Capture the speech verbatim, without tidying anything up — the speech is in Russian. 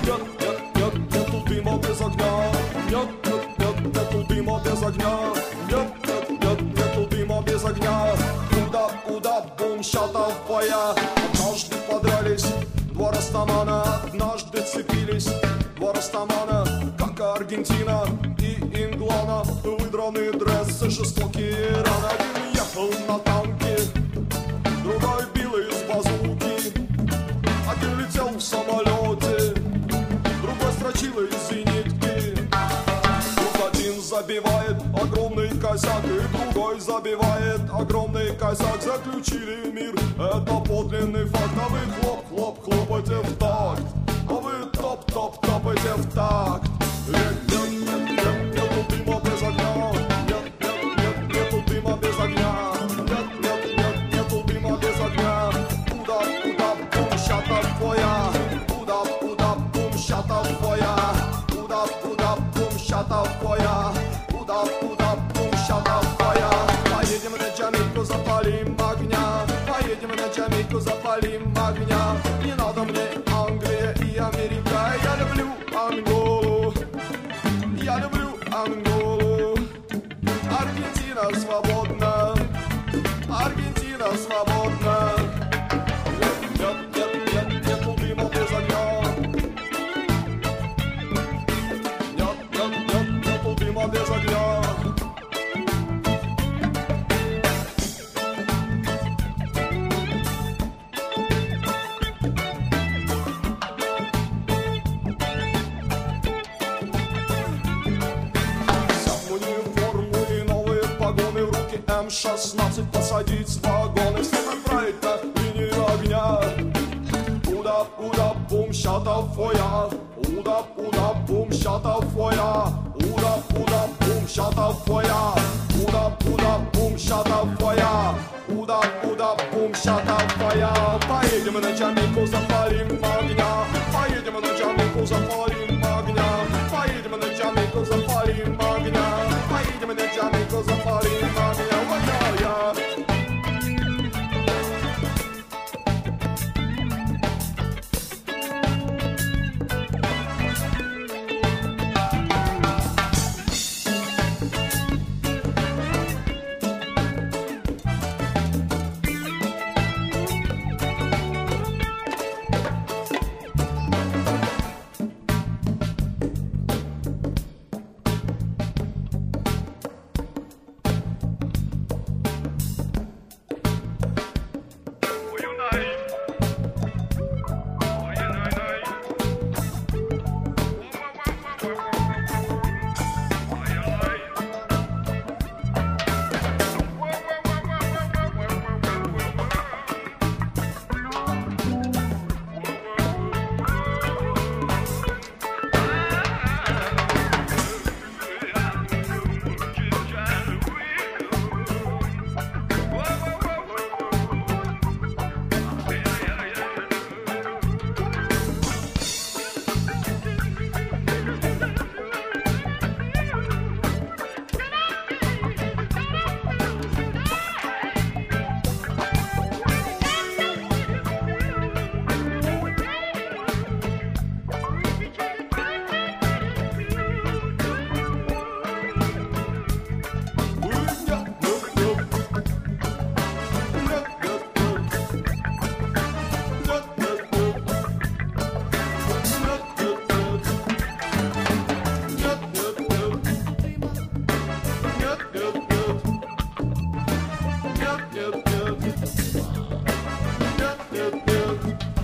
Нет, нет, нет, нету дыма без огня. Нет, нет, нет, нету дыма без огня. Нет, нет, нет, нету дыма без огня. Куда, куда, бум, щата в боя. Однажды подрались два растамана, однажды цепились два растамана, как Аргентина и Инглана. Выдранные дрессы, жестокие раны. Один ехал на танке, другой бил из базуки. Один летел в самолете, другой строчил из зенитки. Тут один забивает огромный косяк, и другой забивает огромный косяк. Заключили мир, это подлинный факт. А вы хлоп-хлоп хлопайте в такт, а вы топ-топ-топайте в такт. Нет, нет, нет, нет, нету дыма без огня. Нет, нет, нет, нету дыма без огня. Нет, нет, нет, нету дыма без огня. Куда, куда, бум, щата твоя. Куда, куда, бум, щата твоя. Куда, куда, бум, щата твоя. Куда, куда, бум, щата твоя. Поедем на Джамайку, запалим огня. Поедем на Джамайку, запалим огня. Не надо мне Англия и Америка. Я люблю Анголу. Я люблю Анголу. Аргентина свободна. Аргентина свободна. Нет, нет, нет, нет, нету дыма без огня. Нет, нет, нет, нету дыма без огня. эм шестнадцать посадить в вагоны, всех отправить на линию огня. Уда, уда, бум, щата твоя. Уда, уда, бум, щата твоя. Уда, уда, бум, щата твоя. Уда, уда, бум, щата твоя. Уда, уда, бум, щата твоя. Поедем на Джамайку, запалим огня. Поедем на Джамайку, запалим огня. Поедем на Джамайку, запалим огня. Поедем на Джамайку, запалим огня. Нет, нет, нет.